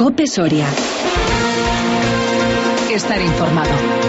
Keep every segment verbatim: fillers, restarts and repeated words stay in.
COPE Soria. Estar informado.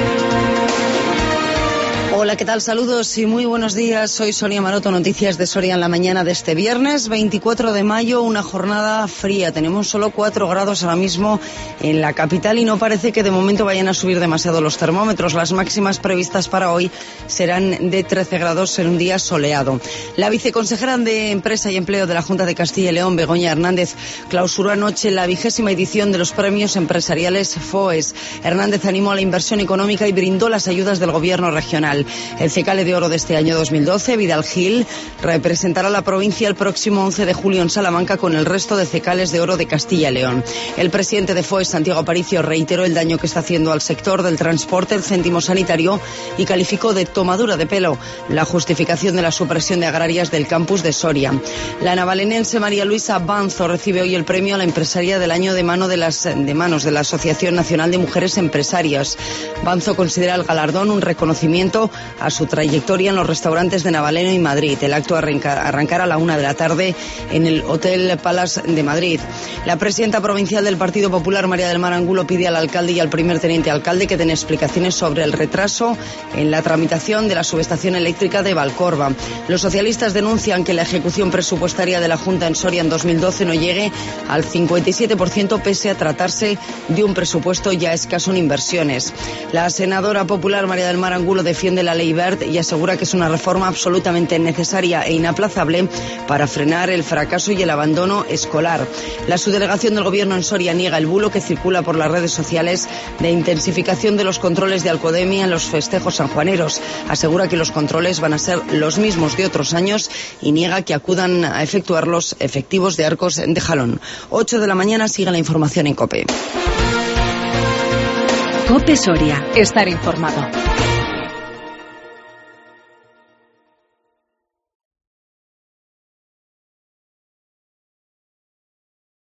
Hola, ¿qué tal? Saludos y muy buenos días. Soy Sonia Maroto, noticias de Soria en la mañana de este viernes veinticuatro de mayo, una jornada fría. Tenemos solo cuatro grados ahora mismo en la capital y no parece que de momento vayan a subir demasiado los termómetros. Las máximas previstas para hoy serán de trece grados en un día soleado. La viceconsejera de Empresa y Empleo de la Junta de Castilla y León, Begoña Hernández, clausuró anoche la vigésima edición de los premios empresariales FOES. Hernández animó a la inversión económica y brindó las ayudas del gobierno regional. El Cecale de Oro de este año dos mil doce, Vidal Gil, representará a la provincia el próximo once de julio en Salamanca con el resto de Cecales de Oro de Castilla y León. El presidente de FOES, Santiago Aparicio, reiteró el daño que está haciendo al sector del transporte el céntimo sanitario y calificó de tomadura de pelo la justificación de la supresión de agrarias del campus de Soria. La navalenense María Luisa Banzo recibe hoy el premio a la empresaria del año de, mano de, las, de manos de la Asociación Nacional de Mujeres Empresarias. Banzo considera el galardón un reconocimiento a su trayectoria en los restaurantes de Navaleno y Madrid. El acto arrancará a la una de la tarde en el Hotel Palace de Madrid. La presidenta provincial del Partido Popular, María del Mar Angulo, pide al alcalde y al primer teniente alcalde que den explicaciones sobre el retraso en la tramitación de la subestación eléctrica de Valcorba. Los socialistas denuncian que la ejecución presupuestaria de la Junta en Soria en dos mil doce no llegue al cincuenta y siete por ciento pese a tratarse de un presupuesto ya escaso en inversiones. La senadora popular María del Mar Angulo defiende la ley Wert y asegura que es una reforma absolutamente necesaria e inaplazable para frenar el fracaso y el abandono escolar. La subdelegación del Gobierno en Soria niega el bulo que circula por las redes sociales de intensificación de los controles de alcoholemia en los festejos sanjuaneros. Asegura que los controles van a ser los mismos de otros años y niega que acudan a efectuarlos efectivos de Arcos de Jalón. ocho de la mañana, sigue la información en COPE. COPE Soria. Estar informado.